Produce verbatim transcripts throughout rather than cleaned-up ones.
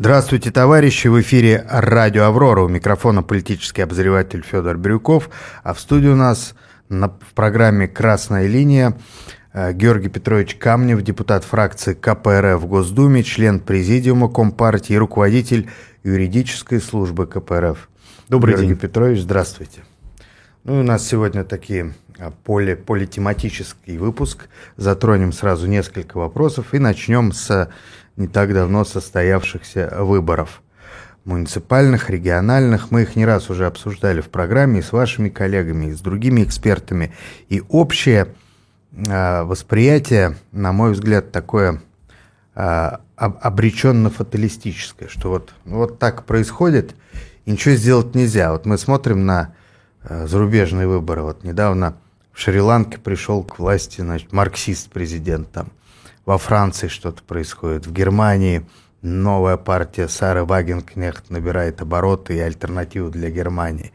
Здравствуйте, товарищи! В эфире радио «Аврора». У микрофона политический обозреватель Федор Брюков. А в студии у нас на, в программе «Красная линия» Георгий Петрович Камнев, депутат фракции ка пэ эр эф в Госдуме, член президиума Компартии и руководитель юридической службы ка пэ эр эф. Добрый Георгий день. Петрович, здравствуйте. Ну, у нас сегодня такие поле, политематический выпуск. Затронем сразу несколько вопросов и начнем с не так давно состоявшихся выборов. Муниципальных, региональных. Мы их не раз уже обсуждали в программе и с вашими коллегами, и с другими экспертами. И общее э, восприятие, на мой взгляд, такое э, обреченно-фаталистическое, что вот, вот так происходит, и ничего сделать нельзя. Вот мы смотрим на э, зарубежные выборы. Вот недавно в Шри-Ланке пришел к власти, значит, марксист-президент там. Во Франции что-то происходит, в Германии новая партия Сары Вагенкнехт набирает обороты и альтернативу для Германии.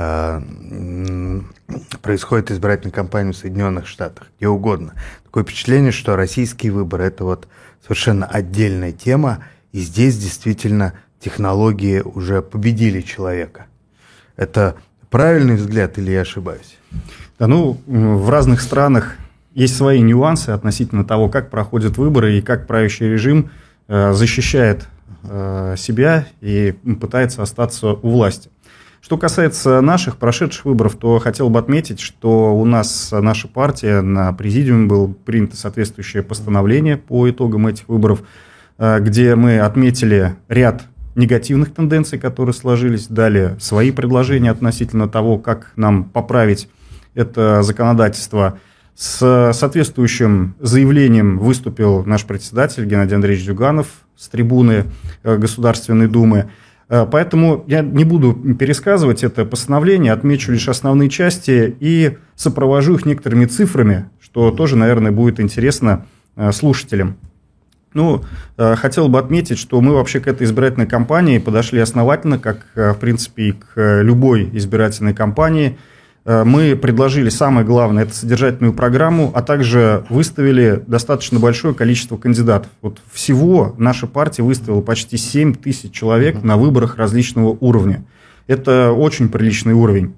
Происходит избирательная кампания в Соединенных Штатах, где угодно. Такое впечатление, что российские выборы – это вот совершенно отдельная тема, и здесь действительно технологии уже победили человека. Это правильный взгляд или я ошибаюсь? Да, ну, в разных странах есть свои нюансы относительно того, как проходят выборы и как правящий режим э, защищает э, себя и пытается остаться у власти. Что касается наших прошедших выборов, то хотел бы отметить, что у нас наша партия на президиуме было принято соответствующее постановление по итогам этих выборов, э, где мы отметили ряд негативных тенденций, которые сложились, дали свои предложения относительно того, как нам поправить это законодательство. С соответствующим заявлением выступил наш председатель Геннадий Андреевич Зюганов с трибуны Государственной Думы. Поэтому я не буду пересказывать это постановление, отмечу лишь основные части и сопровожу их некоторыми цифрами, что тоже, наверное, будет интересно слушателям. Ну, хотел бы отметить, что мы вообще к этой избирательной кампании подошли основательно, как, в принципе, и к любой избирательной кампании. Мы предложили самое главное – это содержательную программу, а также выставили достаточно большое количество кандидатов. Вот всего наша партия выставила почти семь тысяч человек на выборах различного уровня. Это очень приличный уровень.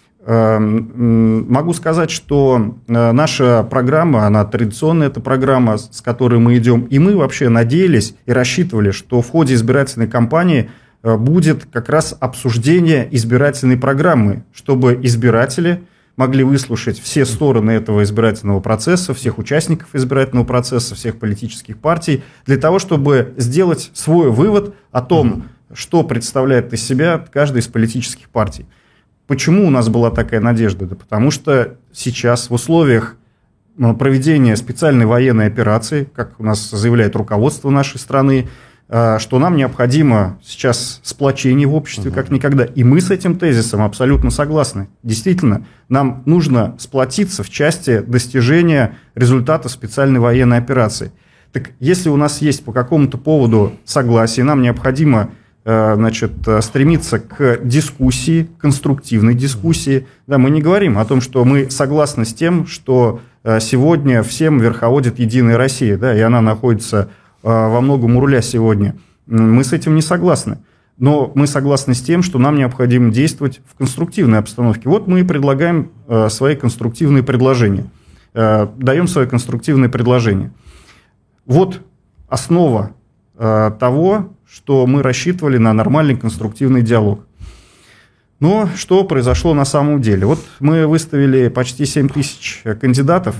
Могу сказать, что наша программа, она традиционная, это программа, с которой мы идем, и мы вообще надеялись и рассчитывали, что в ходе избирательной кампании будет как раз обсуждение избирательной программы, чтобы избиратели могли выслушать все стороны этого избирательного процесса, всех участников избирательного процесса, всех политических партий, для того, чтобы сделать свой вывод о том, что представляет из себя каждая из политических партий. Почему у нас была такая надежда? Да потому что сейчас в условиях проведения специальной военной операции, как у нас заявляет руководство нашей страны, что нам необходимо сейчас сплочение в обществе, как никогда. И мы с этим тезисом абсолютно согласны. Действительно, нам нужно сплотиться в части достижения результата специальной военной операции. Так если у нас есть по какому-то поводу согласие, нам необходимо, значит, стремиться к дискуссии, конструктивной дискуссии. Да, мы не говорим о том, что мы согласны с тем, что сегодня всем верховодит Единая Россия, да, и она находится во многом у руля сегодня. Мы с этим не согласны. Но мы согласны с тем, что нам необходимо действовать в конструктивной обстановке. Вот мы и предлагаем свои конструктивные предложения. Даем свои конструктивные предложения. Вот основа того, что мы рассчитывали на нормальный конструктивный диалог. Но что произошло на самом деле? Вот мы выставили почти семь тысяч кандидатов.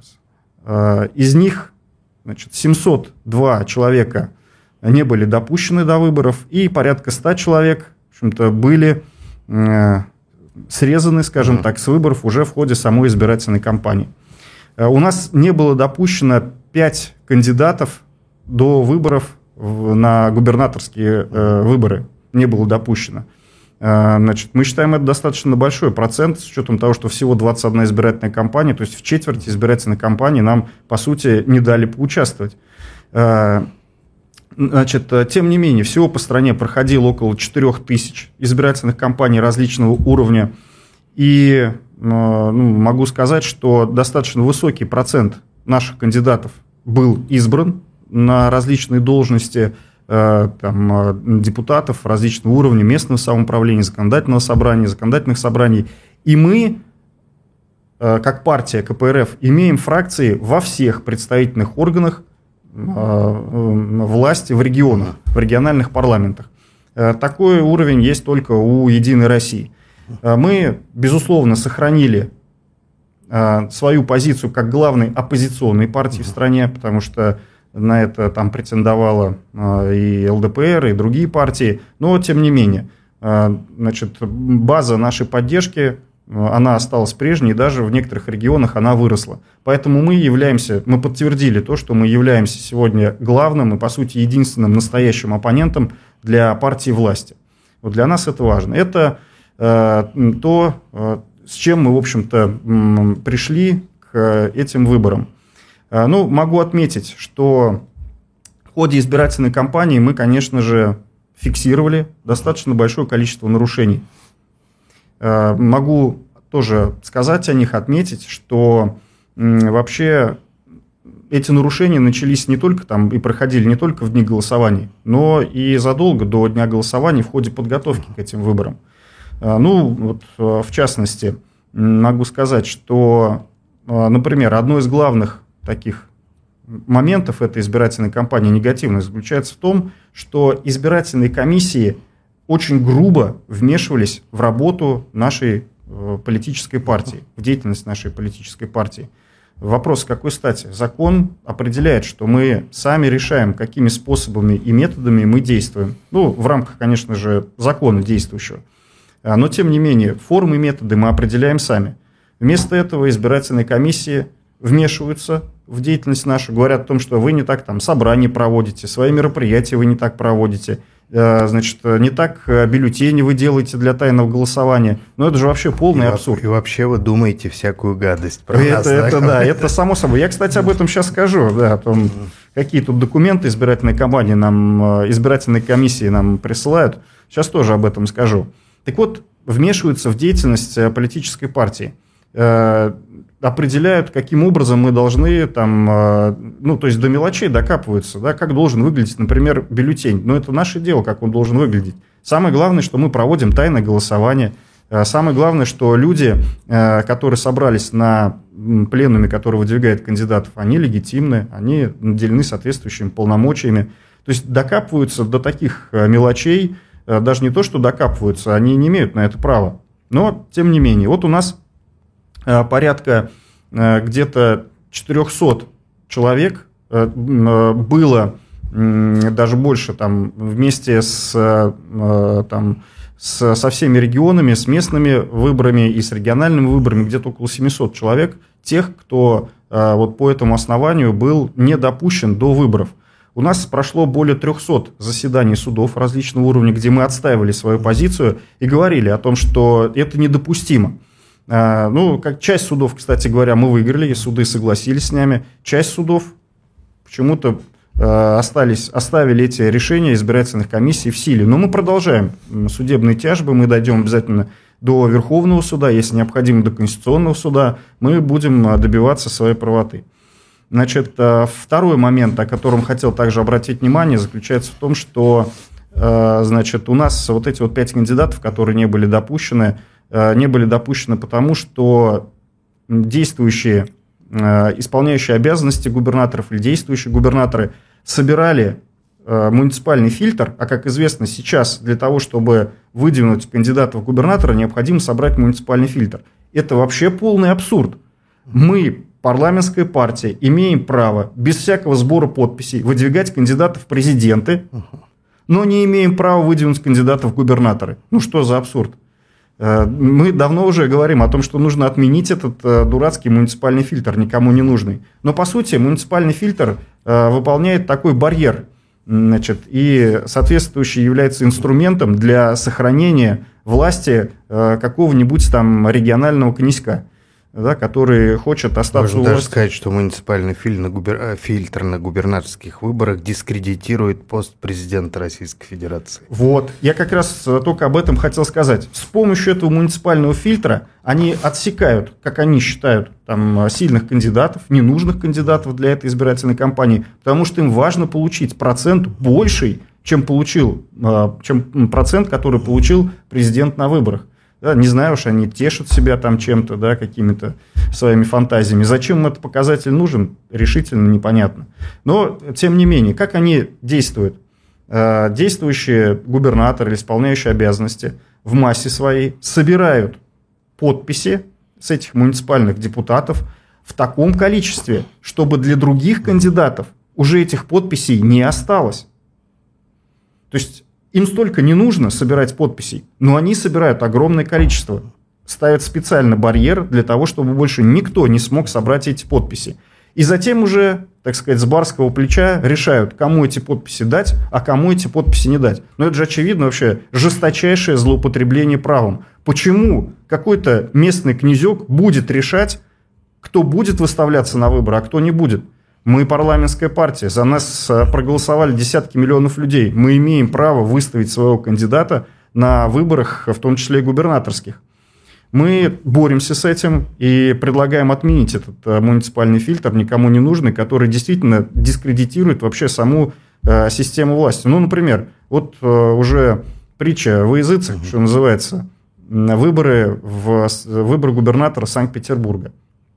Из них, значит, семьсот два человека не были допущены до выборов, и порядка ста человек, в общем-то, были э, срезаны, скажем так, с выборов уже в ходе самой избирательной кампании. Э, у нас не было допущено пять кандидатов до выборов в, на губернаторские э, выборы. Не было допущено. Э, значит, мы считаем, это достаточно большой процент, с учетом того, что всего двадцать одна избирательная кампания, то есть в четверти избирательной кампании нам, по сути, не дали поучаствовать. Э, Значит, тем не менее, всего по стране проходило около четырех тысяч избирательных кампаний различного уровня. И ну, могу сказать, что достаточно высокий процент наших кандидатов был избран на различные должности там, депутатов различного уровня, местного самоуправления, законодательного собрания, законодательных собраний. И мы, как партия ка пэ эр эф, имеем фракции во всех представительных органах власти в регионах, в региональных парламентах. Такой уровень есть только у «Единой России». Мы, безусловно, сохранили свою позицию как главной оппозиционной партии в стране, потому что на это там претендовала и эл дэ пэ эр, и другие партии. Но, тем не менее, значит, база нашей поддержки, она осталась прежней, и даже в некоторых регионах она выросла. Поэтому мы являемся, мы подтвердили то, что мы являемся сегодня главным и, по сути, единственным настоящим оппонентом для партии власти. Вот для нас это важно. Это э, то, э, с чем мы, в общем-то, м, пришли к этим выборам. Э, ну, могу отметить, что в ходе избирательной кампании мы, конечно же, фиксировали достаточно большое количество нарушений. Могу тоже сказать о них, отметить, что вообще эти нарушения начались не только там и проходили не только в дни голосования, но и задолго до дня голосования в ходе подготовки к этим выборам. Ну, вот в частности, могу сказать, что, например, одно из главных таких моментов этой избирательной кампании негативных заключается в том, что избирательные комиссии очень грубо вмешивались в работу нашей э, политической партии, в деятельность нашей политической партии. Вопрос, с какой стати? Закон определяет, что мы сами решаем, какими способами и методами мы действуем. Ну, в рамках, конечно же, закона действующего. Но, тем не менее, формы и методы мы определяем сами. Вместо этого избирательные комиссии вмешиваются в деятельность нашу, говорят о том, что вы не так там собрания проводите, свои мероприятия вы не так проводите, значит, не так бюллетени вы делаете для тайного голосования. Но это же вообще полный и абсурд. И вообще вы думаете всякую гадость про это, нас. Это, да, это само собой. Я, кстати, об этом сейчас скажу. Да, о том, какие тут документы избирательной кампании нам, избирательной комиссии нам присылают. Сейчас тоже об этом скажу. Так вот, вмешиваются в деятельность политической партии. Определяют, каким образом мы должны, там, ну, то есть до мелочей докапываются, да, как должен выглядеть, например, бюллетень. Но это наше дело, как он должен выглядеть. Самое главное, что мы проводим тайное голосование. Самое главное, что люди, которые собрались на пленуме, который выдвигает кандидатов, они легитимны, они наделены соответствующими полномочиями. То есть докапываются до таких мелочей, даже не то, что докапываются, они не имеют на это права. Но, тем не менее, вот у нас порядка где-то четыреста человек было, даже больше, там, вместе с, там, с, со всеми регионами, с местными выборами и с региональными выборами, где-то около семьсот человек, тех, кто вот по этому основанию был не допущен до выборов. У нас прошло более трехсот заседаний судов различного уровня, где мы отстаивали свою позицию и говорили о том, что это недопустимо. Ну, как часть судов, кстати говоря, мы выиграли, и суды согласились с нами. Часть судов почему-то остались, оставили эти решения избирательных комиссий в силе. Но мы продолжаем судебные тяжбы, мы дойдем обязательно до Верховного суда, если необходимо, до Конституционного суда, мы будем добиваться своей правоты. Значит, второй момент, о котором хотел также обратить внимание, заключается в том, что, значит, у нас вот эти вот пять кандидатов, которые не были допущены, не были допущены потому, что действующие, исполняющие обязанности губернаторов или действующие губернаторы собирали муниципальный фильтр, а, как известно, сейчас для того, чтобы выдвинуть кандидата в губернатора, необходимо собрать муниципальный фильтр. Это вообще полный абсурд. Мы, парламентская партия, имеем право без всякого сбора подписей выдвигать кандидатов в президенты, но не имеем права выдвинуть кандидатов в губернаторы. Ну что за абсурд? Мы давно уже говорим о том, что нужно отменить этот дурацкий муниципальный фильтр, никому не нужный. Но, по сути, муниципальный фильтр выполняет такой барьер, значит, и соответствующий является инструментом для сохранения власти какого-нибудь там регионального князька, да, который хочет остаться Можно у даже власти. сказать, что муниципальный фильтр на, губер... фильтр на губернаторских выборах дискредитирует пост президента Российской Федерации. Вот, я как раз только об этом хотел сказать. С помощью этого муниципального фильтра они отсекают, как они считают, там, сильных кандидатов, ненужных кандидатов для этой избирательной кампании, потому что им важно получить процент больший, чем получил, чем процент, который получил президент на выборах. Да, не знаю уж, они тешат себя там чем-то, да, какими-то своими фантазиями. Зачем им этот показатель нужен, решительно непонятно. Но, тем не менее, как они действуют? Действующие губернаторы, исполняющие обязанности в массе своей собирают подписи с этих муниципальных депутатов в таком количестве, чтобы для других кандидатов уже этих подписей не осталось. То есть им столько не нужно собирать подписей, но они собирают огромное количество. Ставят специально барьер для того, чтобы больше никто не смог собрать эти подписи. И затем уже, так сказать, с барского плеча решают, кому эти подписи дать, а кому эти подписи не дать. Но это же очевидно вообще жесточайшее злоупотребление правом. Почему какой-то местный князек будет решать, кто будет выставляться на выборы, а кто не будет? Мы парламентская партия, за нас проголосовали десятки миллионов людей. Мы имеем право выставить своего кандидата на выборах, в том числе и губернаторских. Мы боремся с этим и предлагаем отменить этот муниципальный фильтр, никому не нужный, который действительно дискредитирует вообще саму систему власти. Ну, например, вот уже притча во языцах, что называется, выборы, в, выборы губернатора Санкт-Петербурга.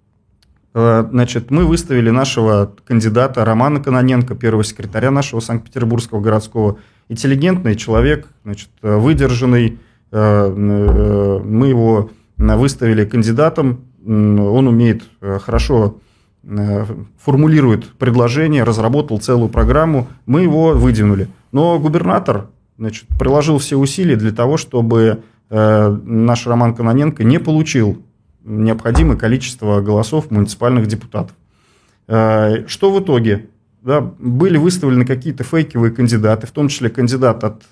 Значит, мы выставили нашего кандидата Романа Кононенко, первого секретаря нашего Санкт-Петербургского городского. Интеллигентный человек, значит, выдержанный. Мы его выставили кандидатом. Он умеет хорошо, формулирует предложения, разработал целую программу. Мы его выдвинули. Но губернатор, значит, приложил все усилия для того, чтобы наш Роман Кононенко не получил необходимое количество голосов муниципальных депутатов. Что в итоге? Да, были выставлены какие-то фейковые кандидаты, в том числе кандидат от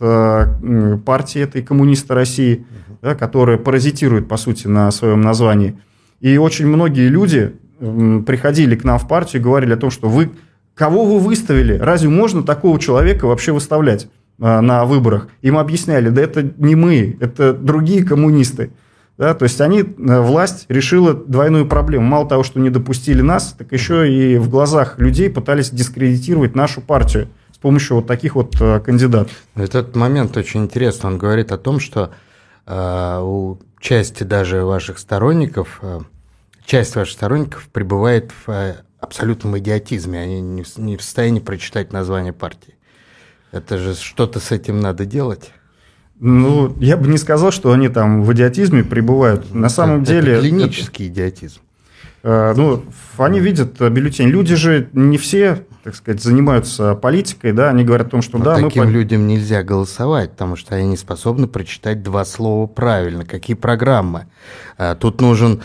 партии этой «Коммунисты России», да, которая паразитирует, по сути, на своем названии. И очень многие люди приходили к нам в партию и говорили о том, что вы, кого вы выставили? Разве можно такого человека вообще выставлять на выборах? Им объясняли, да это не мы, это другие коммунисты. Да, то есть они, власть решила двойную проблему. Мало того, что не допустили нас, так еще и в глазах людей пытались дискредитировать нашу партию с помощью вот таких вот кандидатов. Этот момент очень интересный. Он говорит о том, что э, у части даже ваших сторонников, э, часть ваших сторонников пребывает в э, абсолютном идиотизме. Они не в, не в состоянии прочитать название партии. Это же что-то с этим надо делать. Ну, я бы не сказал, что они там в идиотизме пребывают. На самом это деле... клинический это, идиотизм. Э, ну, они видят бюллетень. Люди же не все, так сказать, занимаются политикой, да, они говорят о том, что но да... таким мы... людям нельзя голосовать, потому что они не способны прочитать два слова правильно. Какие программы? Тут нужен,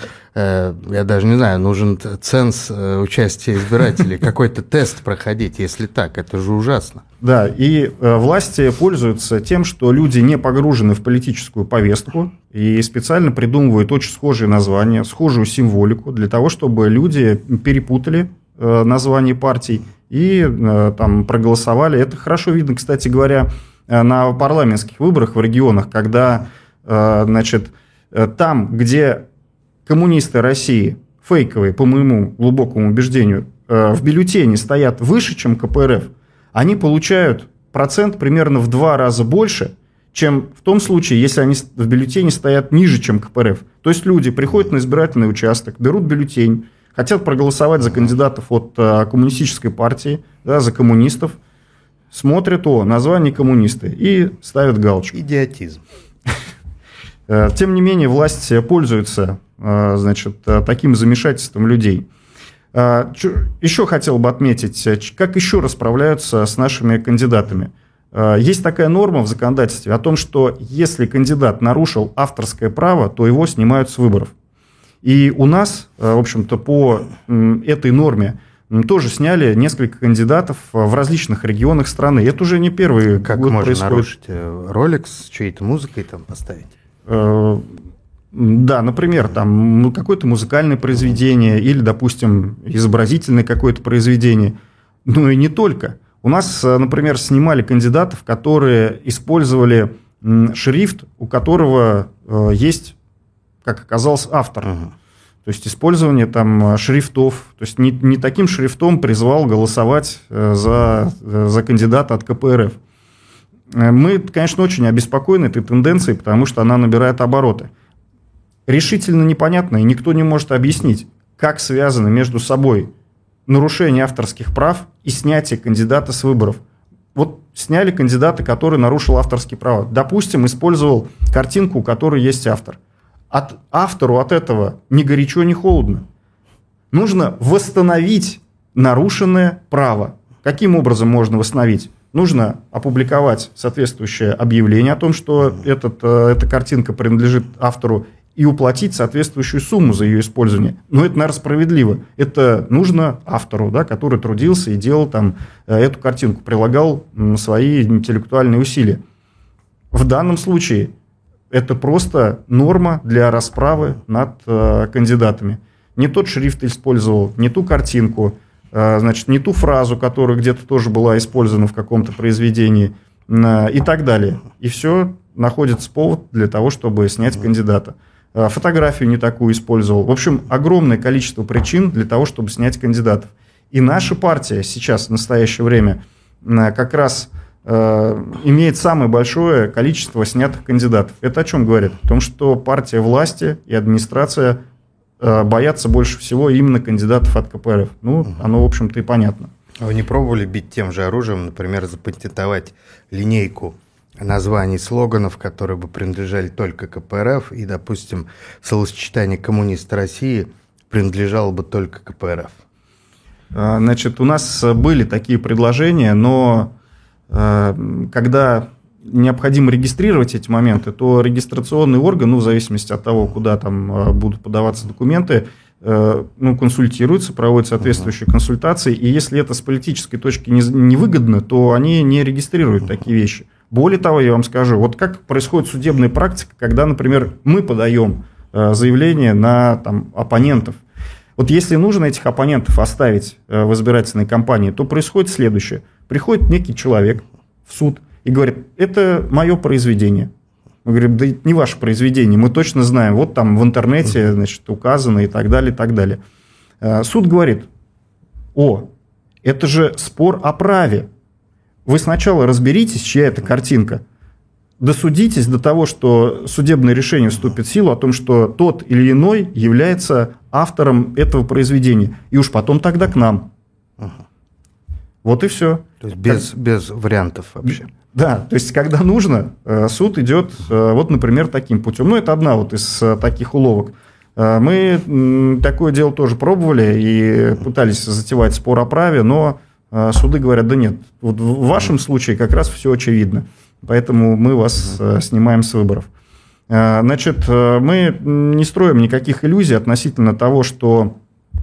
я даже не знаю, нужен ценз участия избирателей, какой-то тест проходить, если так, это же ужасно. Да, и власти пользуются тем, что люди не погружены в политическую повестку и специально придумывают очень схожие названия, схожую символику для того, чтобы люди перепутали название партий и там проголосовали. Это хорошо видно, кстати говоря, на парламентских выборах в регионах, когда, значит, там, где коммунисты России, фейковые, по моему глубокому убеждению, в бюллетене стоят выше, чем ка пэ эр эф, они получают процент примерно в два раза больше, чем в том случае, если они в бюллетене стоят ниже, чем ка пэ эр эф. То есть люди приходят на избирательный участок, берут бюллетень, хотят проголосовать за кандидатов от коммунистической партии, да, за коммунистов, смотрят, о, название коммунисты, и ставят галочку. Идиотизм. Тем не менее, власть пользуется, значит, таким замешательством людей. Еще хотел бы отметить, как еще расправляются с нашими кандидатами. Есть такая норма в законодательстве о том, что если кандидат нарушил авторское право, то его снимают с выборов. И у нас, в общем-то, по этой норме тоже сняли несколько кандидатов в различных регионах страны. Это уже не первый как год можно происходит. нарушить ролик с чьей-то музыкой там поставить? Да, например, там какое-то музыкальное произведение или, допустим, изобразительное какое-то произведение. Ну и не только. У нас, например, снимали кандидатов, которые использовали шрифт, у которого есть, как оказалось, автор. Uh-huh. То есть использование там шрифтов. То есть не, не таким шрифтом призвал голосовать за, за кандидата от ка пэ эр эф. Мы, конечно, очень обеспокоены этой тенденцией, потому что она набирает обороты. Решительно непонятно, и никто не может объяснить, как связаны между собой нарушение авторских прав и снятие кандидата с выборов. Вот сняли кандидата, который нарушил авторские права. Допустим, использовал картинку, у которой есть автор. От автору от этого ни горячо, ни холодно. Нужно восстановить нарушенное право. Каким образом можно восстановить? Нужно опубликовать соответствующее объявление о том, что этот, эта картинка принадлежит автору, и уплатить соответствующую сумму за ее использование. Но это, наверное, справедливо. Это нужно автору, да, который трудился и делал там эту картинку, прилагал свои интеллектуальные усилия. В данном случае это просто норма для расправы над э, кандидатами. Не тот шрифт использовал, не ту картинку, э, значит, не ту фразу, которая где-то тоже была использована в каком-то произведении э, и так далее. И все, находится повод для того, чтобы снять кандидата. Фотографию не такую использовал. В общем, огромное количество причин для того, чтобы снять кандидатов. И наша партия сейчас, в настоящее время, как раз э, имеет самое большое количество снятых кандидатов. Это о чем говорит? О том, что партия власти и администрация э, боятся больше всего именно кандидатов от ка пэ эр эф. Ну, оно, в общем-то, и понятно. А вы не пробовали бить тем же оружием, например, запатентовать линейку названий слоганов, которые бы принадлежали только ка пэ эр эф, и, допустим, словосочетание «коммунист России» принадлежало бы только ка пэ эр эф? Значит, у нас были такие предложения, но когда необходимо регистрировать эти моменты, то регистрационный орган, ну, в зависимости от того, куда там будут подаваться документы, ну, консультируются, проводят соответствующие консультации, и если это с политической точки невыгодно, то они не регистрируют такие вещи. Более того, я вам скажу, вот как происходит судебная практика, когда, например, мы подаем заявление на там, оппонентов. Вот если нужно этих оппонентов оставить в избирательной кампании, то происходит следующее. Приходит некий человек в суд и говорит: это мое произведение. Мы говорим: да это не ваше произведение, мы точно знаем, вот там в интернете, значит, указано и так далее, и так далее. Суд говорит: о, это же спор о праве. Вы сначала разберитесь, чья это картинка, досудитесь до того, что судебное решение вступит в силу о том, что тот или иной является автором этого произведения, и уж потом тогда к нам. Ага. Вот и все. То есть без, как... без вариантов вообще. Да, то есть когда нужно, суд идет, вот, например, таким путем. Ну, это одна вот из таких уловок. Мы такое дело тоже пробовали и пытались затевать спор о праве, но суды говорят: да нет, вот в вашем случае как раз все очевидно, поэтому мы вас снимаем с выборов. Значит, мы не строим никаких иллюзий относительно того, что,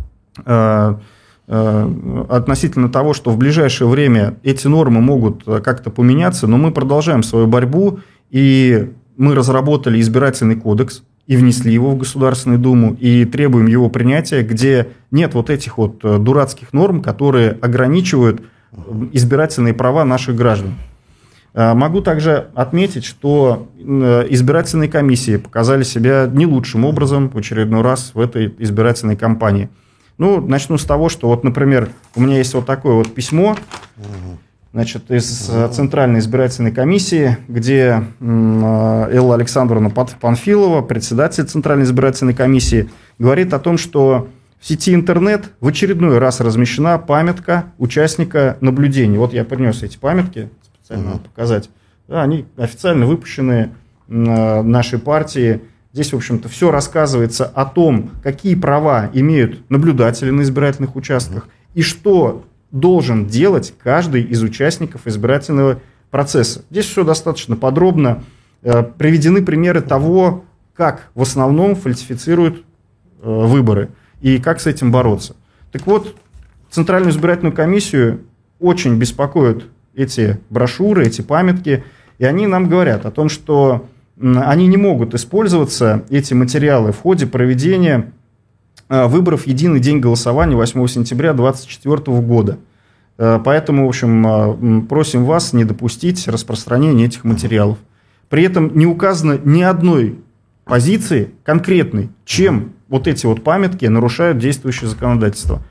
относительно того, что в ближайшее время эти нормы могут как-то поменяться, но мы продолжаем свою борьбу, и мы разработали избирательный кодекс и внесли его в Государственную Думу, и требуем его принятия, где нет вот этих вот дурацких норм, которые ограничивают избирательные права наших граждан. Могу также отметить, что избирательные комиссии показали себя не лучшим образом в очередной раз в этой избирательной кампании. Ну, начну с того, что вот, например, у меня есть вот такое вот письмо, значит, из Центральной избирательной комиссии, где Элла Александровна Панфилова, председатель Центральной избирательной комиссии, говорит о том, что в сети интернет в очередной раз размещена памятка участника наблюдений. Вот я принес эти памятки, специально uh-huh. показать. Да, они официально выпущены нашей партии. Здесь, в общем-то, все рассказывается о том, какие права имеют наблюдатели на избирательных участках uh-huh. и что должен делать каждый из участников избирательного процесса. Здесь все достаточно подробно. Э, приведены примеры того, как в основном фальсифицируют э, выборы и как с этим бороться. Так вот, Центральную избирательную комиссию очень беспокоят эти брошюры, эти памятки, и они нам говорят о том, что э, они не могут использоваться, эти материалы, в ходе проведения выборов в единый день голосования восьмого сентября две тысячи двадцать четвёртого года. Поэтому, в общем, просим вас не допустить распространения этих материалов. При этом не указано ни одной позиции конкретной, чем вот эти вот памятки нарушают действующее законодательство.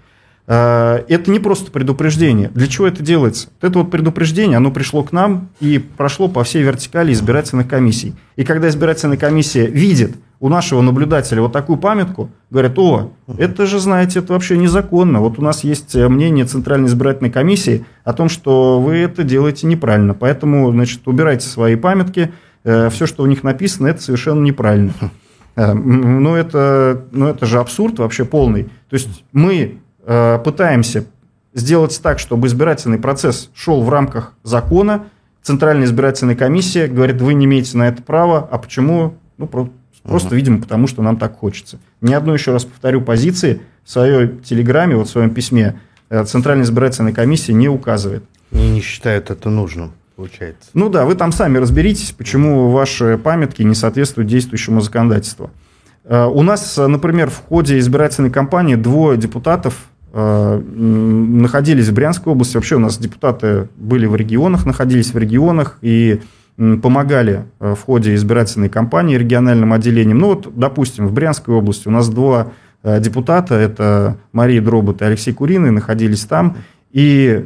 Это не просто предупреждение. Для чего это делается? Это вот предупреждение, оно пришло к нам и прошло по всей вертикали избирательных комиссий. И когда избирательная комиссия видит у нашего наблюдателя вот такую памятку, говорят: о, это же, знаете, это вообще незаконно. Вот у нас есть мнение Центральной избирательной комиссии о том, что вы это делаете неправильно. Поэтому, значит, убирайте свои памятки. Все, что у них написано, это совершенно неправильно. Ну, это, ну, это же абсурд вообще полный. То есть мы пытаемся сделать так, чтобы избирательный процесс шел в рамках закона. Центральная избирательная комиссия говорит: вы не имеете на это права. А почему? Ну, просто, просто, видимо, потому что нам так хочется. Ни одной, еще раз повторю, позиции в своей телеграмме, вот в своем письме Центральная избирательная комиссия не указывает. И не считают это нужным, получается. Ну да, вы там сами разберитесь, почему ваши памятки не соответствуют действующему законодательству. У нас, например, в ходе избирательной кампании двое депутатов находились в Брянской области. Вообще у нас депутаты были в регионах, находились в регионах и помогали в ходе избирательной кампании региональным отделениям. Ну вот, допустим, в Брянской области у нас два депутата, это Мария Дробот и Алексей Куриный, находились там. И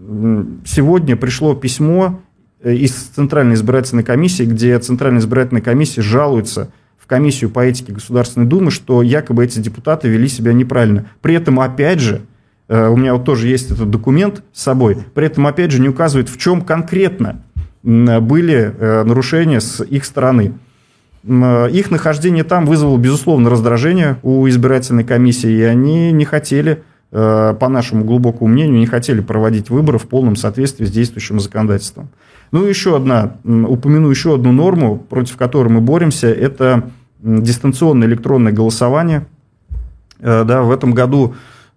сегодня пришло письмо из Центральной избирательной комиссии, где Центральная избирательная комиссия жалуется в комиссию по этике Государственной Думы, что якобы эти депутаты вели себя неправильно. При этом, опять же, у меня вот тоже есть этот документ с собой, при этом, опять же, не указывает, в чем конкретно были нарушения с их стороны. Их нахождение там вызвало, безусловно, раздражение у избирательной комиссии, и они не хотели, по нашему глубокому мнению, не хотели проводить выборы в полном соответствии с действующим законодательством. Ну, еще одна, упомяну еще одну норму, против которой мы боремся, это дистанционное электронное голосование. Да, в этом году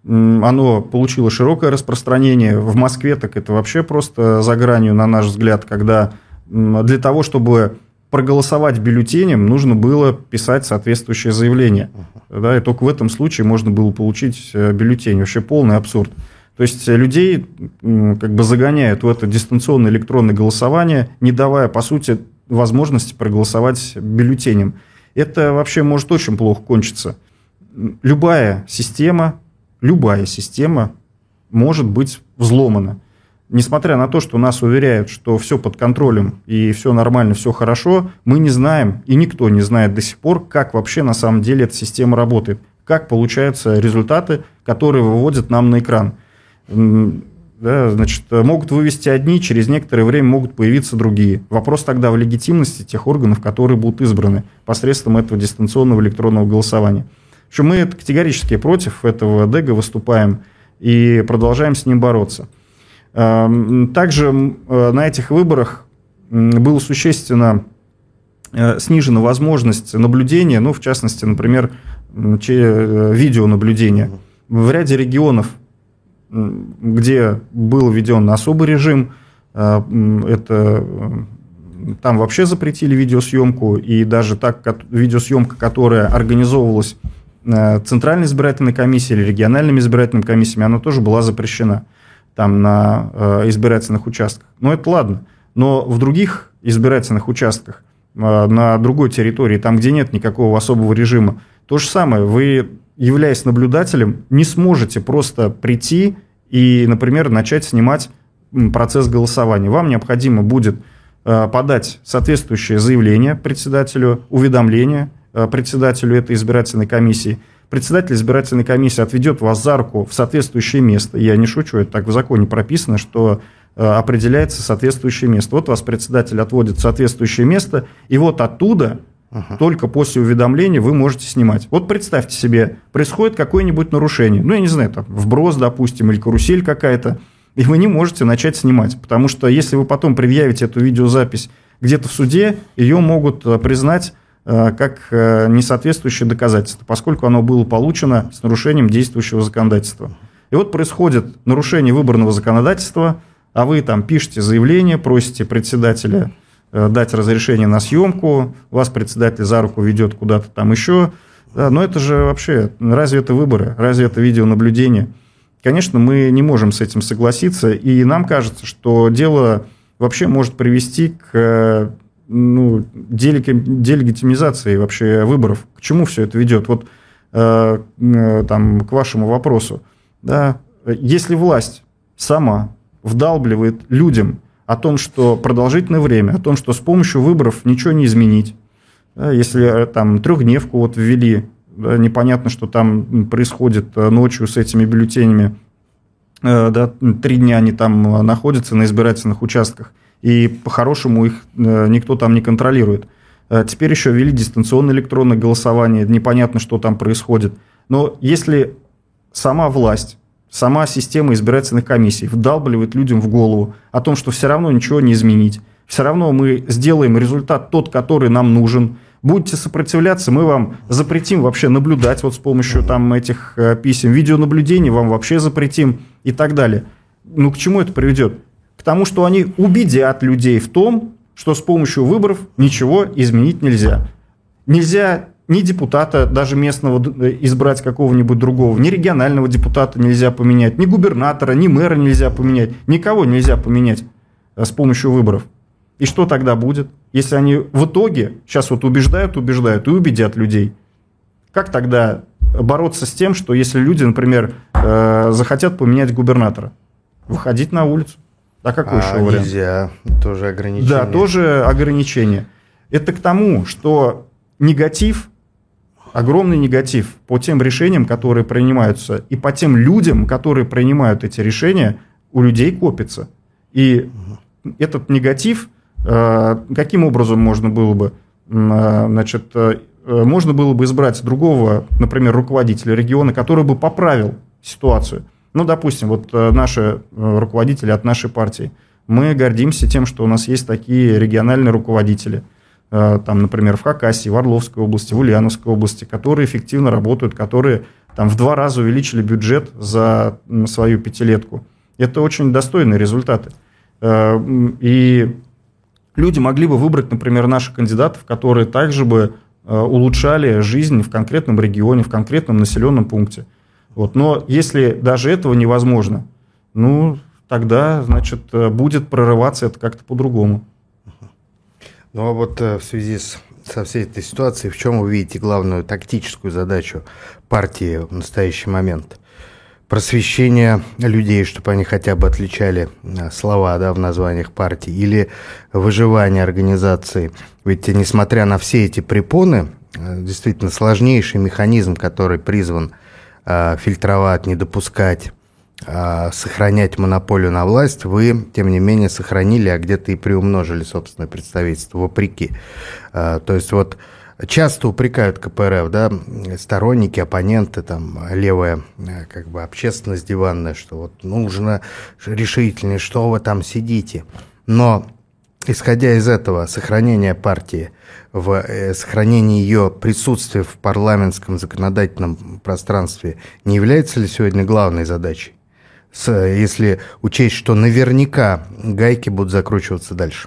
оно получило широкое распространение. В Москве так это вообще просто за гранью, на наш взгляд, когда для того, чтобы проголосовать бюллетенем, нужно было писать соответствующее заявление. Да, и только в этом случае можно было получить бюллетень. Вообще полный абсурд. То есть людей как бы загоняют в это дистанционное электронное голосование, не давая, по сути, возможности проголосовать бюллетенем. Это вообще может очень плохо кончиться. Любая система, любая система может быть взломана. Несмотря на то, что нас уверяют, что все под контролем и все нормально, все хорошо, мы не знаем, и никто не знает до сих пор, как вообще на самом деле эта система работает, как получаются результаты, которые выводят нам на экран. Да, значит, могут вывести одни, через некоторое время могут появиться другие. Вопрос тогда в легитимности тех органов, которые будут избраны посредством этого дистанционного электронного голосования. В общем, мы категорически против этого ДЭГа выступаем и продолжаем с ним бороться. Также на этих выборах была существенно снижена возможность наблюдения, ну, в частности, например, видеонаблюдения. В ряде регионов, где был введен особый режим, это, там вообще запретили видеосъемку, и даже так, как видеосъемка, которая организовывалась Центральной избирательной комиссией или региональными избирательными комиссиями, она тоже была запрещена там на избирательных участках. Ну, это ладно. Но в других избирательных участках, на другой территории, там, где нет никакого особого режима, то же самое. Вы, являясь наблюдателем, не сможете просто прийти и, например, начать снимать процесс голосования. Вам необходимо будет подать соответствующее заявление председателю, уведомление председателю этой избирательной комиссии. Председатель избирательной комиссии отведет вас за руку в соответствующее место. Я не шучу, это так в законе прописано, что определяется соответствующее место. Вот вас председатель отводит в соответствующее место, и вот оттуда, uh-huh. только после уведомления, вы можете снимать. Вот представьте себе, происходит какое-нибудь нарушение, ну, я не знаю, там, вброс, допустим, или карусель какая-то, и вы не можете начать снимать, потому что если вы потом предъявите эту видеозапись где-то в суде, ее могут признать как несоответствующее доказательство, поскольку оно было получено с нарушением действующего законодательства. И вот происходит нарушение выборного законодательства, а вы там пишете заявление, просите председателя дать разрешение на съемку, вас председатель за руку ведет куда-то там еще. Да, но это же вообще, разве это выборы, разве это видеонаблюдение? Конечно, мы не можем с этим согласиться, и нам кажется, что дело вообще может привести к ну, делегитимизации вообще выборов. К чему все это ведет? Вот э, там, к вашему вопросу. Да, если власть сама вдалбливает людям о том, что продолжительное время, о том, что с помощью выборов ничего не изменить, да, если там трехдневку вот ввели, да, непонятно, что там происходит ночью с этими бюллетенями, да, три дня они там находятся на избирательных участках, и по-хорошему их никто там не контролирует. Теперь еще ввели дистанционное электронное голосование, непонятно, что там происходит. Но если сама власть, сама система избирательных комиссий вдалбливает людям в голову о том, что все равно ничего не изменить, все равно мы сделаем результат тот, который нам нужен, будете сопротивляться, мы вам запретим вообще наблюдать вот с помощью там этих писем, видеонаблюдение вам вообще запретим и так далее. Ну, к чему это приведет? К тому, что они убедят людей в том, что с помощью выборов ничего изменить нельзя. Нельзя ни депутата даже местного избрать какого-нибудь другого, ни регионального депутата нельзя поменять, ни губернатора, ни мэра нельзя поменять, никого нельзя поменять с помощью выборов. И что тогда будет, если они в итоге сейчас вот убеждают, убеждают и убедят людей? Как тогда бороться с тем, что если люди, например, захотят поменять губернатора? Выходить на улицу. А какой а еще вариант? Нельзя, тоже ограничение. Да, тоже ограничение. Это к тому, что негатив, огромный негатив по тем решениям, которые принимаются, и по тем людям, которые принимают эти решения, у людей копится. И угу. этот негатив, каким образом можно было бы, значит, можно было бы избрать другого, например, руководителя региона, который бы поправил ситуацию. Ну, допустим, вот наши руководители от нашей партии, мы гордимся тем, что у нас есть такие региональные руководители, там, например, в Хакасии, в Орловской области, в Ульяновской области, которые эффективно работают, которые там в два раза увеличили бюджет за свою пятилетку. Это очень достойные результаты. И люди могли бы выбрать, например, наших кандидатов, которые также бы улучшали жизнь в конкретном регионе, в конкретном населенном пункте. Вот. Но если даже этого невозможно, ну, тогда, значит, будет прорываться это как-то по-другому. Ну, а вот в связи с, со всей этой ситуацией, в чем вы видите главную тактическую задачу партии в настоящий момент? Просвещение людей, чтобы они хотя бы отличали слова, да, в названиях партий, или выживание организации? Ведь, несмотря на все эти препоны, действительно сложнейший механизм, который призван фильтровать, не допускать, сохранять монополию на власть, вы, тем не менее, сохранили, а где-то и приумножили собственное представительство, вопреки. То есть вот часто упрекают ка пэ эр эф, да, сторонники, оппоненты, там, левая как бы общественность диванная, что вот нужно решительнее, что вы там сидите. Но исходя из этого, сохранение партии, в э, сохранение ее присутствия в парламентском законодательном пространстве не является ли сегодня главной задачей, С, если учесть, что наверняка гайки будут закручиваться дальше?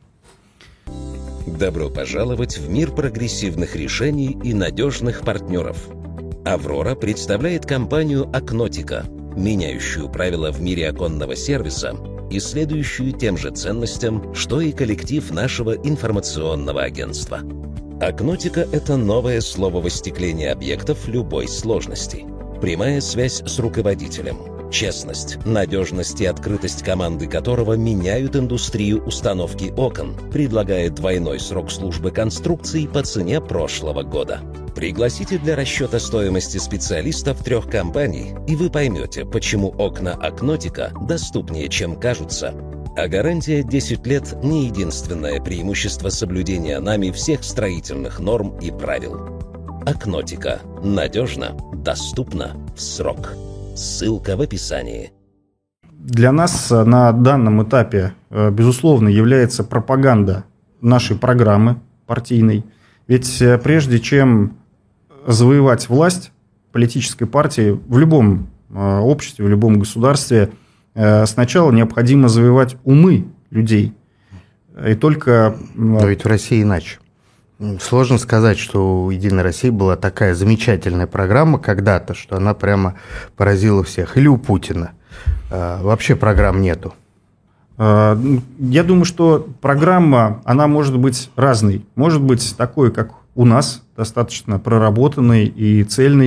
Добро пожаловать в мир прогрессивных решений и надежных партнеров. «Аврора» представляет компанию «Акнотика», меняющую правила в мире оконного сервиса и следующую тем же ценностям, что и коллектив нашего информационного агентства. Акнотика – это новое слово в остеклении объектов любой сложности. Прямая связь с руководителем, честность, надежность и открытость команды которого меняют индустрию установки окон, предлагает двойной срок службы конструкций по цене прошлого года. Пригласите для расчета стоимости специалистов трех компаний, и вы поймете, почему окна Акнотика доступнее, чем кажутся. А гарантия десять лет – не единственное преимущество соблюдения нами всех строительных норм и правил. Акнотика. Надежно, доступно, в срок. Ссылка в описании. Для нас на данном этапе, безусловно, является пропаганда нашей программы партийной. Ведь прежде чем завоевать власть политической партии в любом обществе, в любом государстве, сначала необходимо завоевать умы людей. И только... Но ведь в России иначе. Сложно сказать, что у «Единой России» была такая замечательная программа когда-то, что она прямо поразила всех. Или у Путина. Вообще программ нету. Я думаю, что программа, она может быть разной. Может быть такой, как у нас, достаточно проработанной и цельной.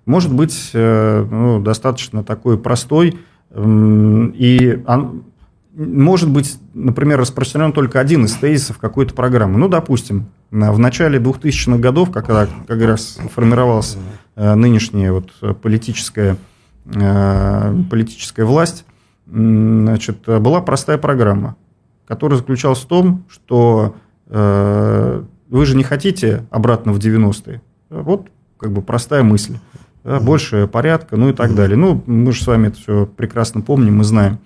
может быть ну, достаточно такой простой, и он, может быть, например, распространен только один из тезисов какой-то программы. Ну, допустим, в начале двухтысячных годов, когда как раз формировалась нынешняя вот политическая, политическая власть, значит, была простая программа, которая заключалась в том, что вы же не хотите обратно в девяностые. Вот как бы простая мысль. Да, больше порядка, ну и так далее. Ну, мы же с вами это все прекрасно помним, мы знаем.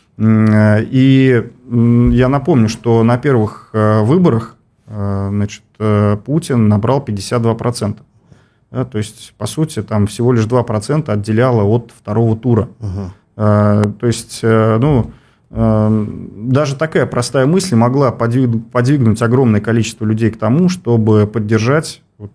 И я напомню, что на первых выборах, значит, Путин набрал пятьдесят два процента. Да, то есть, по сути, там всего лишь два процента отделяло от второго тура. Uh-huh. То есть, ну, даже такая простая мысль могла подвиг- подвигнуть огромное количество людей к тому, чтобы поддержать вот,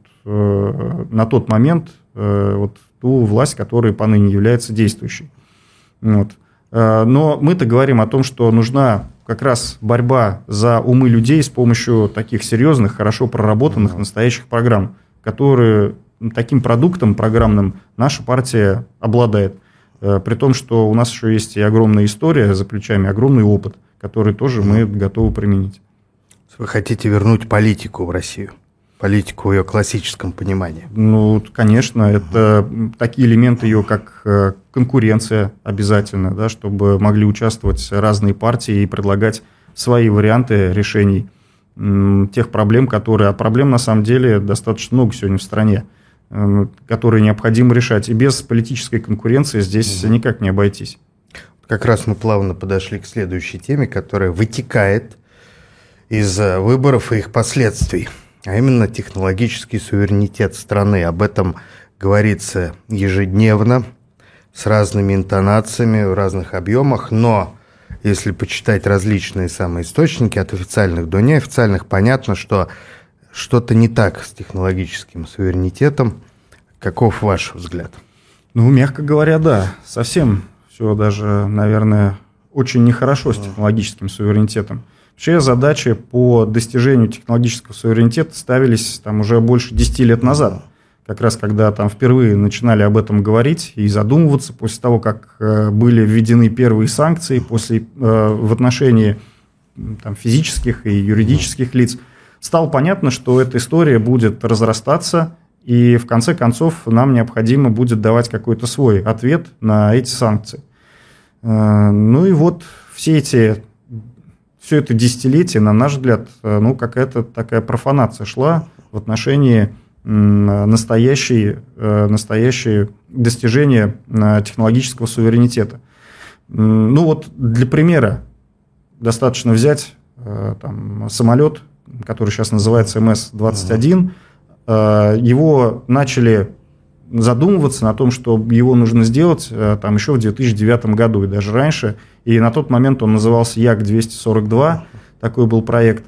на тот момент вот ту власть, которая поныне является действующей. Вот. Но мы-то говорим о том, что нужна как раз борьба за умы людей с помощью таких серьезных, хорошо проработанных настоящих программ, которые таким продуктом программным наша партия обладает. При том, что у нас еще есть и огромная история за плечами, огромный опыт, который тоже мы готовы применить. Вы хотите вернуть политику в Россию? Политику в ее классическом понимании? Ну, конечно, это такие элементы ее, как конкуренция обязательно, да, чтобы могли участвовать разные партии и предлагать свои варианты решений тех проблем, которые... А проблем, на самом деле, достаточно много сегодня в стране, которые необходимо решать. И без политической конкуренции здесь угу. никак не обойтись. Как раз мы плавно подошли к следующей теме, которая вытекает из выборов и их последствий. А именно технологический суверенитет страны. Об этом говорится ежедневно, с разными интонациями, в разных объемах, но если почитать различные самые источники, от официальных до неофициальных, понятно, что что-то не так с технологическим суверенитетом. Каков ваш взгляд? Ну, мягко говоря, да. Совсем все даже, наверное, очень нехорошо с технологическим суверенитетом. Вообще задачи по достижению технологического суверенитета ставились там уже больше десяти лет назад. Как раз когда там впервые начинали об этом говорить и задумываться после того, как э, были введены первые санкции после, э, в отношении там, физических и юридических лиц, стало понятно, что эта история будет разрастаться, и в конце концов нам необходимо будет давать какой-то свой ответ на эти санкции. Э, ну и вот все эти... Все это десятилетие, на наш взгляд, ну, какая-то такая профанация шла в отношении настоящей, настоящей достижения технологического суверенитета. Ну вот для примера достаточно взять там, самолет, который сейчас называется эм эс двадцать один, его начали задумываться на том, что его нужно сделать там, еще в две тысячи девятом году и даже раньше. И на тот момент он назывался Як двести сорок два, такой был проект.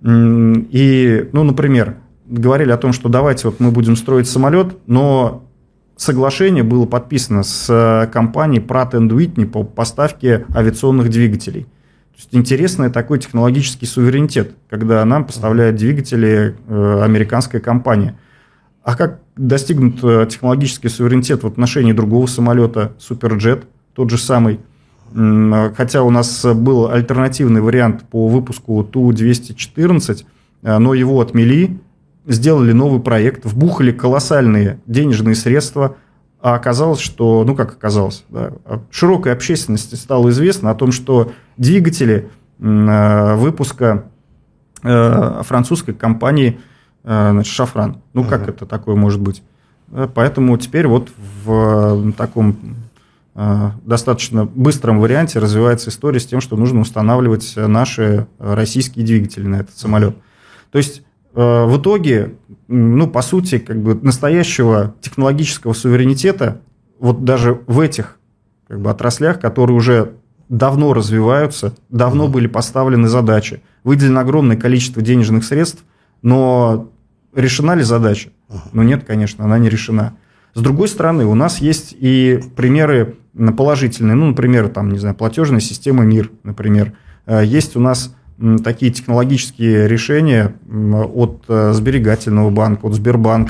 И, ну, например, говорили о том, что давайте вот мы будем строить самолет, но соглашение было подписано с компанией Pratt энд Whitney по поставке авиационных двигателей. То есть интересный такой технологический суверенитет, когда нам поставляет двигатели американская компания. А как достигнут технологический суверенитет в отношении другого самолета, Суперджет, тот же самый? Хотя у нас был альтернативный вариант по выпуску Ту двести четырнадцать, но его отмели, сделали новый проект, вбухали колоссальные денежные средства, а оказалось, что, ну как оказалось, да, широкой общественности стало известно о том, что двигатели выпуска французской компании, значит, Шафран. Ну, как uh-huh. это такое может быть? Поэтому теперь вот в таком э, достаточно быстром варианте развивается история с тем, что нужно устанавливать наши российские двигатели на этот самолет. То есть э, в итоге, ну, по сути, как бы настоящего технологического суверенитета вот даже в этих как бы, отраслях, которые уже давно развиваются, давно uh-huh. были поставлены задачи, выделено огромное количество денежных средств, но решена ли задача? Ну нет, конечно, она не решена. С другой стороны, у нас есть и примеры положительные. Ну, например, там, не знаю, платежная система МИР, например. Есть у нас такие технологические решения от Сберегательного банка, от Сбербанка,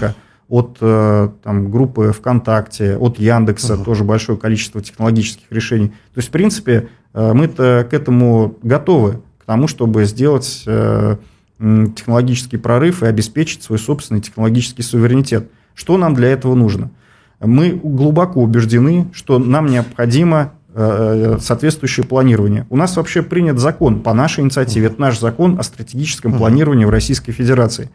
от там, группы ВКонтакте, от Яндекса, uh-huh. тоже большое количество технологических решений. То есть, в принципе, мы-то к этому готовы, к тому, чтобы сделать технологический прорыв и обеспечить свой собственный технологический суверенитет. Что нам для этого нужно? Мы глубоко убеждены, что нам необходимо соответствующее планирование. У нас вообще принят закон по нашей инициативе. Это наш закон о стратегическом планировании в Российской Федерации.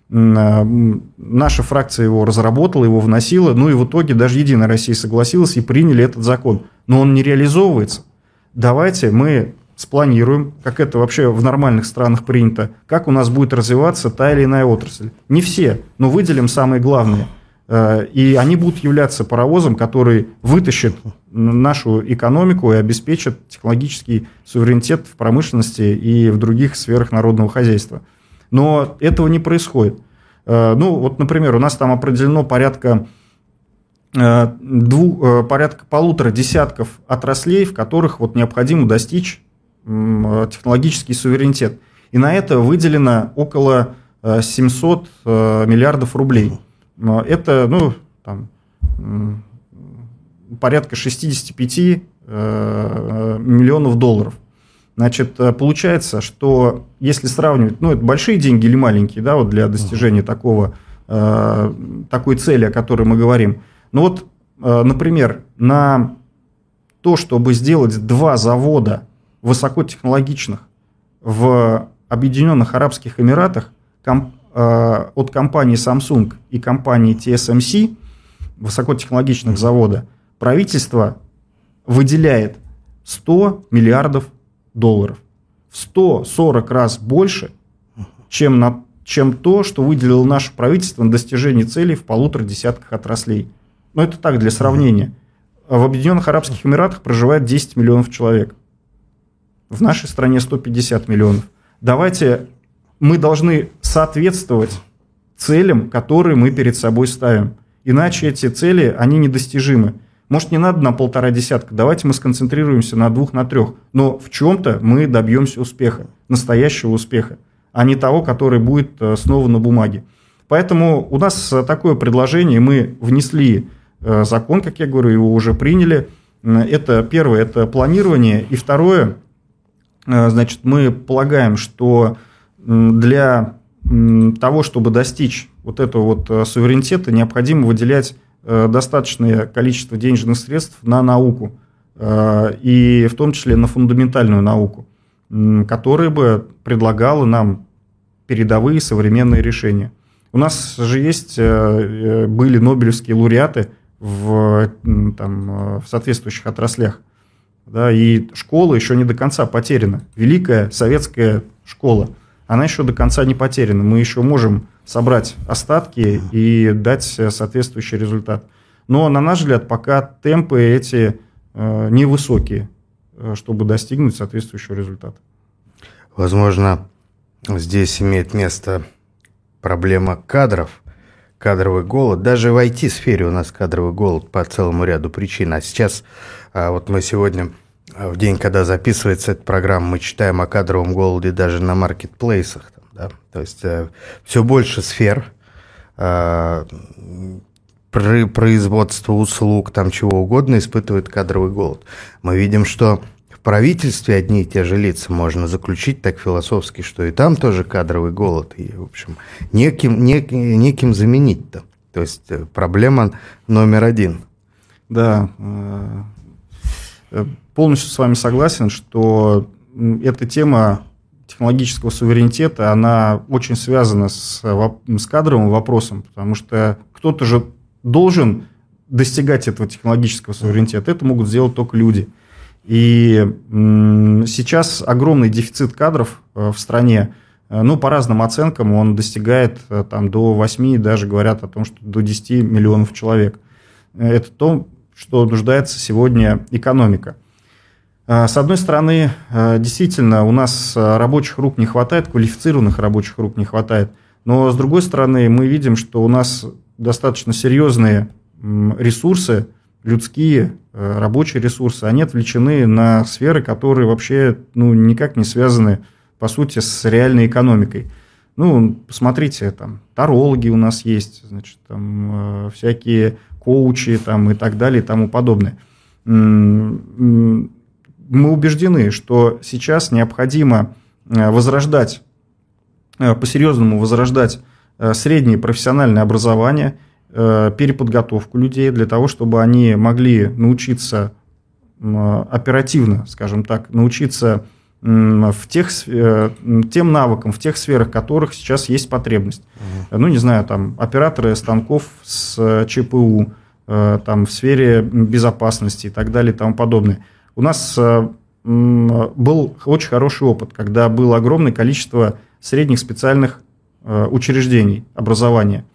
Наша фракция его разработала, его вносила, ну и в итоге даже Единая Россия согласилась и приняли этот закон. Но он не реализовывается. Давайте мы спланируем, как это вообще в нормальных странах принято, как у нас будет развиваться та или иная отрасль. Не все, но выделим самые главные. И они будут являться паровозом, который вытащит нашу экономику и обеспечит технологический суверенитет в промышленности и в других сферах народного хозяйства. Но этого не происходит. Ну, вот, например, у нас там определено порядка, двух, порядка полутора десятков отраслей, в которых вот необходимо достичь технологический суверенитет. И на это выделено около семьсот миллиардов рублей. Это, ну, там, порядка шестьдесят пять миллионов долларов. Значит, получается, что если сравнивать, ну, это большие деньги или маленькие, да, вот для достижения uh-huh. такого, э, такой цели, о которой мы говорим. Ну вот, э, например, на то, чтобы сделать два завода высокотехнологичных в Объединенных Арабских Эмиратах комп, э, от компании Samsung и компании ти эс эм си, высокотехнологичных завода, правительство выделяет сто миллиардов долларов. В сто сорок раз больше, чем, на, чем то, что выделило наше правительство на достижение целей в полутора десятках отраслей. Но это так, для сравнения. В Объединенных Арабских Эмиратах проживает десять миллионов человек. В нашей стране сто пятьдесят миллионов. Давайте, мы должны соответствовать целям, которые мы перед собой ставим. Иначе эти цели, они недостижимы. Может, не надо на полтора десятка, давайте мы сконцентрируемся на двух, на трех. Но в чем-то мы добьемся успеха, настоящего успеха, а не того, который будет снова на бумаге. Поэтому у нас такое предложение, мы внесли закон, как я говорю, его уже приняли. Это первое, это планирование. И второе, значит, мы полагаем, что для того, чтобы достичь вот этого вот суверенитета, необходимо выделять достаточное количество денежных средств на науку, и в том числе на фундаментальную науку, которая бы предлагала нам передовые современные решения. У нас же есть, были нобелевские лауреаты в, там, в соответствующих отраслях, да, и школа еще не до конца потеряна. Великая советская школа, она еще до конца не потеряна. Мы еще можем собрать остатки и дать соответствующий результат. Но, на наш взгляд, пока темпы эти э, невысокие, чтобы достигнуть соответствующего результата. Возможно, здесь имеет место проблема кадров, кадровый голод. Даже в ай ти-сфере у нас кадровый голод по целому ряду причин. А сейчас, вот мы сегодня, в день, когда записывается эта программа, мы читаем о кадровом голоде даже на маркетплейсах. Да? То есть э, все больше сфер э, производства услуг, там чего угодно испытывают кадровый голод. Мы видим, что в правительстве одни и те же лица можно заключить так философски, что и там тоже кадровый голод, и, в общем, неким, нек, неким заменить-то. То есть проблема номер один. Да, полностью с вами согласен, что эта тема технологического суверенитета, она очень связана с, с кадровым вопросом, потому что кто-то же должен достигать этого технологического суверенитета. Это могут сделать только люди. И м, сейчас огромный дефицит кадров в стране. Ну, по разным оценкам он достигает там, до восьми, даже говорят о том, что до десяти миллионов человек. Это то, что нуждается сегодня экономика. С одной стороны, действительно, у нас рабочих рук не хватает, квалифицированных рабочих рук не хватает, но с другой стороны, мы видим, что у нас достаточно серьезные ресурсы, людские, рабочие ресурсы, они отвлечены на сферы, которые вообще ну, никак не связаны, по сути, с реальной экономикой. Ну, посмотрите, там, тарологи у нас есть, значит, там, всякие коучи там, и так далее и тому подобное. Мы убеждены, что сейчас необходимо возрождать, по-серьезному возрождать среднее профессиональное образование, переподготовку людей для того, чтобы они могли научиться оперативно, скажем так, научиться в тех, тем навыкам, в тех сферах, в которых сейчас есть потребность. Uh-huh. Ну, не знаю, там, операторы станков с ЧПУ, там, в сфере безопасности и так далее и тому подобное. У нас был очень хороший опыт, когда было огромное количество средних специальных учреждений образования.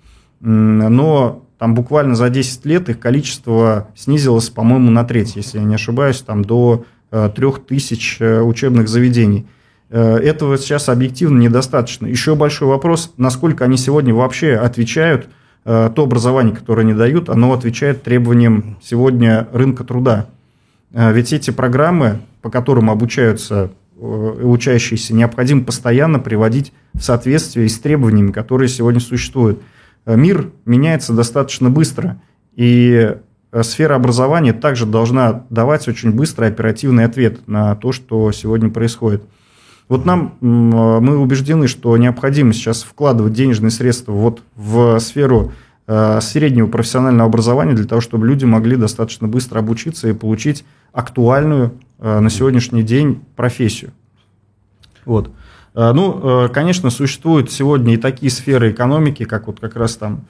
Но там буквально за десять лет их количество снизилось, по-моему, на треть, если я не ошибаюсь, там, до трех тысяч учебных заведений. Этого сейчас объективно недостаточно. Еще большой вопрос, насколько они сегодня вообще отвечают, то образование, которое они дают, оно отвечает требованиям сегодня рынка труда. Ведь эти программы, по которым обучаются учащиеся, необходимо постоянно приводить в соответствие с требованиями, которые сегодня существуют. Мир меняется достаточно быстро, и сфера образования также должна давать очень быстрый оперативный ответ на то, что сегодня происходит. Вот нам, мы убеждены, что необходимо сейчас вкладывать денежные средства вот в сферу среднего профессионального образования для того, чтобы люди могли достаточно быстро обучиться и получить актуальную на сегодняшний день профессию. Вот. Ну, конечно, существуют сегодня и такие сферы экономики, как вот как раз там,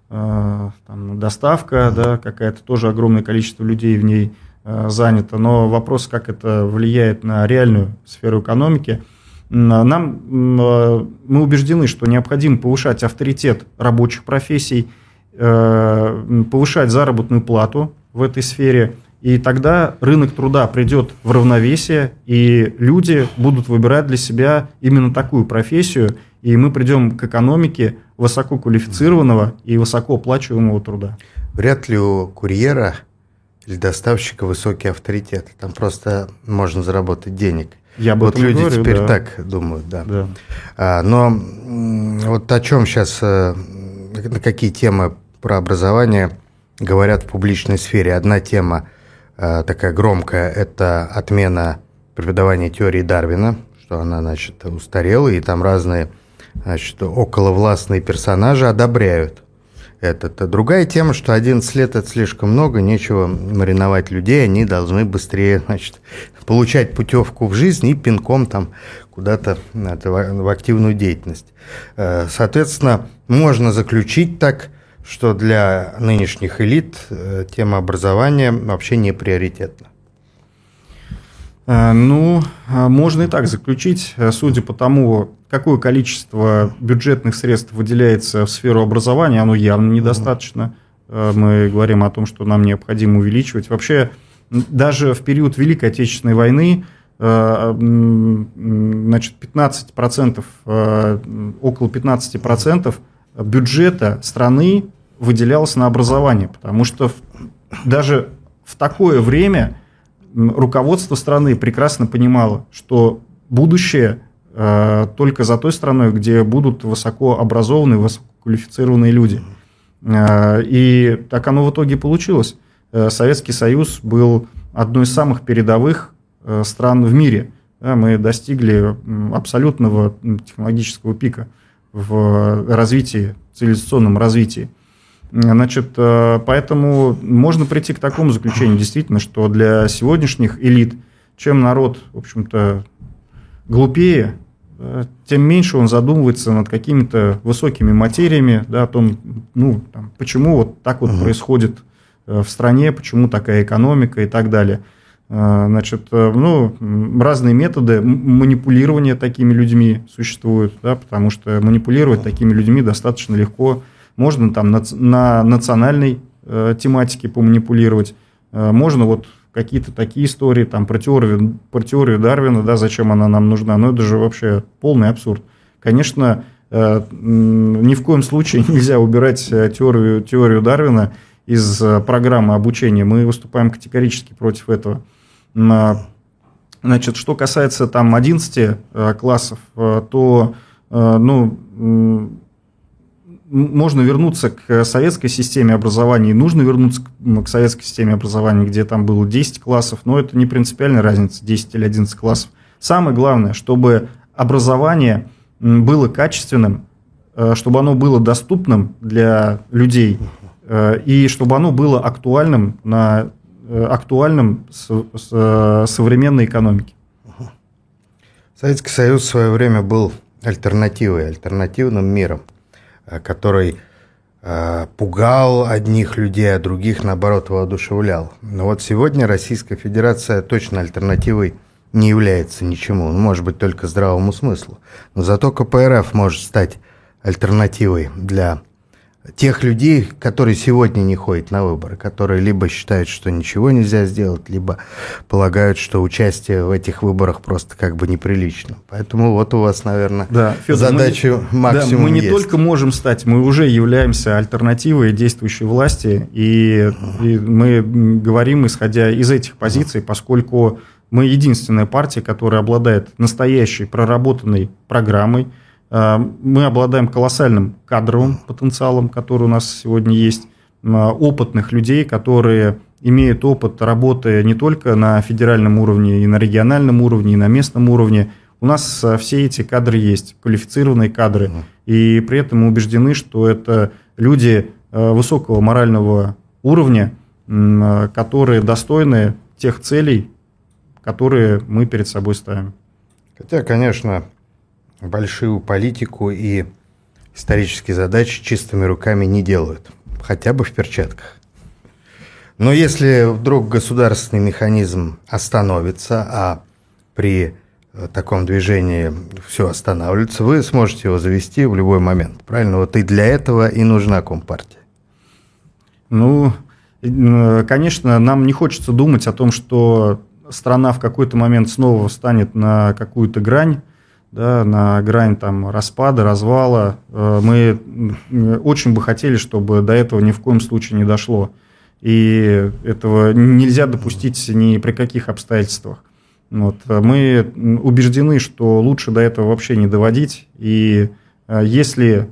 там доставка, да, какая-то тоже огромное количество людей в ней занято, но вопрос, как это влияет на реальную сферу экономики. Нам, мы убеждены, что необходимо повышать авторитет рабочих профессий, повышать заработную плату в этой сфере, и тогда рынок труда придет в равновесие, и люди будут выбирать для себя именно такую профессию, и мы придем к экономике высококвалифицированного и высокооплачиваемого труда. Вряд ли у курьера или доставщика высокий авторитет. Там просто можно заработать денег. Я об вот этом люди говорю, теперь да. так думают, да. да. А, но вот о чем сейчас, на какие темы про образование говорят в публичной сфере. Одна тема такая громкая – это отмена преподавания теории Дарвина, что она, значит, устарела, и там разные, значит, околовластные персонажи одобряют это. Другая тема, что одиннадцать лет – это слишком много, нечего мариновать людей, они должны быстрее, значит, получать путевку в жизнь и пинком там куда-то в активную деятельность. Соответственно, можно заключить так, что для нынешних элит тема образования вообще не приоритетна. Ну, можно и так заключить, судя по тому, какое количество бюджетных средств выделяется в сферу образования, оно явно недостаточно. Мы говорим о том, что нам необходимо увеличивать. Вообще, даже в период Великой Отечественной войны, значит, пятнадцать процентов, около пятнадцать процентов бюджета страны выделялось на образование, потому что даже в такое время руководство страны прекрасно понимало, что будущее э, только за той страной, где будут высокообразованные, высококвалифицированные люди. Э, и так оно в итоге получилось. Э, Советский Союз был одной из самых передовых э, стран в мире. Да, мы достигли абсолютного технологического пика в развитии, цивилизационном развитии. Значит, поэтому можно прийти к такому заключению, действительно, что для сегодняшних элит, чем народ, в общем-то, глупее, тем меньше он задумывается над какими-то высокими материями, да, о том, ну, там, почему вот так вот uh-huh. происходит в стране, почему такая экономика и так далее. Значит, ну, разные методы манипулирования такими людьми существуют, да, потому что манипулировать такими людьми достаточно легко. Можно там на, на национальной э, тематике поманипулировать, э, можно вот какие-то такие истории там, про, теорию, про теорию Дарвина, да, зачем она нам нужна, но это же вообще полный абсурд. Конечно, э, ни в коем случае нельзя убирать теорию, теорию Дарвина из программы обучения, мы выступаем категорически против этого. Значит, что касается там одиннадцати классов, то ну, можно вернуться к советской системе образования, и нужно вернуться к советской системе образования, где там было десять классов, но это не принципиальная разница, десять или одиннадцать классов. Самое главное, чтобы образование было качественным, чтобы оно было доступным для людей, и чтобы оно было актуальным на актуальным с современной экономике. Советский Союз в свое время был альтернативой, альтернативным миром, который э, пугал одних людей, а других, наоборот, воодушевлял. Но вот сегодня Российская Федерация точно альтернативой не является ничему, ну, может быть, только здравому смыслу. Но зато ка пэ эр эф может стать альтернативой для тех людей, которые сегодня не ходят на выборы, которые либо считают, что ничего нельзя сделать, либо полагают, что участие в этих выборах просто как бы неприлично. Поэтому вот у вас, наверное, да, Федор, задача мы, максимум да, мы не есть. только можем стать, мы уже являемся альтернативой действующей власти, и, и мы говорим, исходя из этих позиций, поскольку мы единственная партия, которая обладает настоящей проработанной программой. Мы обладаем колоссальным кадровым потенциалом, который у нас сегодня есть, опытных людей, которые имеют опыт работы не только на федеральном уровне, и на региональном уровне, и на местном уровне. У нас все эти кадры есть, квалифицированные кадры, и при этом мы убеждены, что это люди высокого морального уровня, которые достойны тех целей, которые мы перед собой ставим. Хотя, конечно, большую политику и исторические задачи чистыми руками не делают, хотя бы в перчатках. Но если вдруг государственный механизм остановится, а при таком движении все останавливается, вы сможете его завести в любой момент. Правильно? Вот и для этого и нужна Компартия. Ну, конечно, нам не хочется думать о том, что страна в какой-то момент снова встанет на какую-то грань, да, на грань там распада, развала. Мы очень бы хотели, чтобы до этого ни в коем случае не дошло. И этого нельзя допустить ни при каких обстоятельствах. Вот. Мы убеждены, что лучше до этого вообще не доводить. И если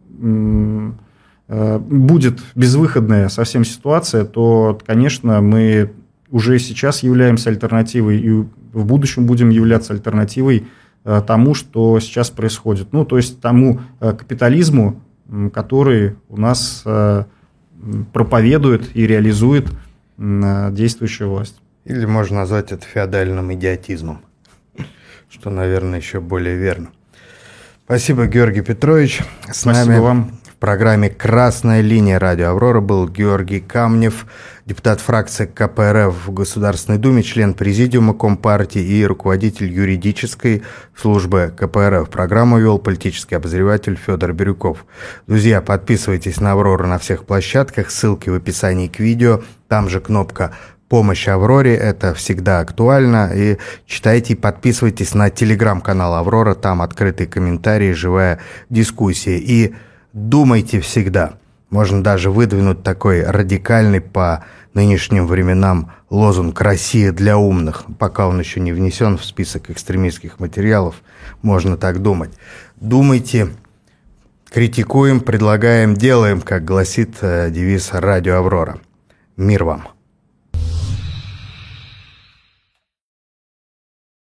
будет безвыходная совсем ситуация, то, конечно, мы уже сейчас являемся альтернативой и в будущем будем являться альтернативой тому, что сейчас происходит. Ну, то есть тому капитализму, который у нас проповедует и реализует действующая власть. Или можно назвать это феодальным идиотизмом, что, наверное, еще более верно. Спасибо, Георгий Петрович. С Спасибо нами вам. В программе «Красная линия» радио «Аврора» был Георгий Камнев, депутат фракции ка пэ эр эф в Государственной Думе, член Президиума Компартии и руководитель юридической службы ка пэ эр эф. Программу вел политический обозреватель Федор Бирюков. Друзья, подписывайтесь на «Аврору» на всех площадках, ссылки в описании к видео, там же кнопка «Помощь Авроре», это всегда актуально. И читайте и подписывайтесь на телеграм-канал «Аврора», там открытые комментарии, живая дискуссия. И думайте всегда. Можно даже выдвинуть такой радикальный по нынешним временам лозунг «Россия для умных». Пока он еще не внесен в список экстремистских материалов, можно так думать. Думайте, критикуем, предлагаем, делаем, как гласит девиз радио «Аврора». Мир вам!